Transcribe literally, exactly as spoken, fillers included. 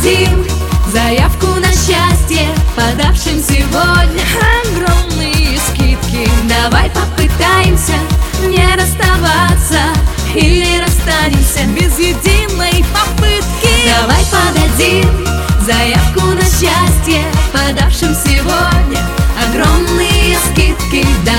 подадим заявку на счастье подавшим сегодня огромные скидки. Давай попытаемся не расставаться или расстанемся без единой попытки. Давай подадим заявку на счастье подавшим сегодня огромные скидки.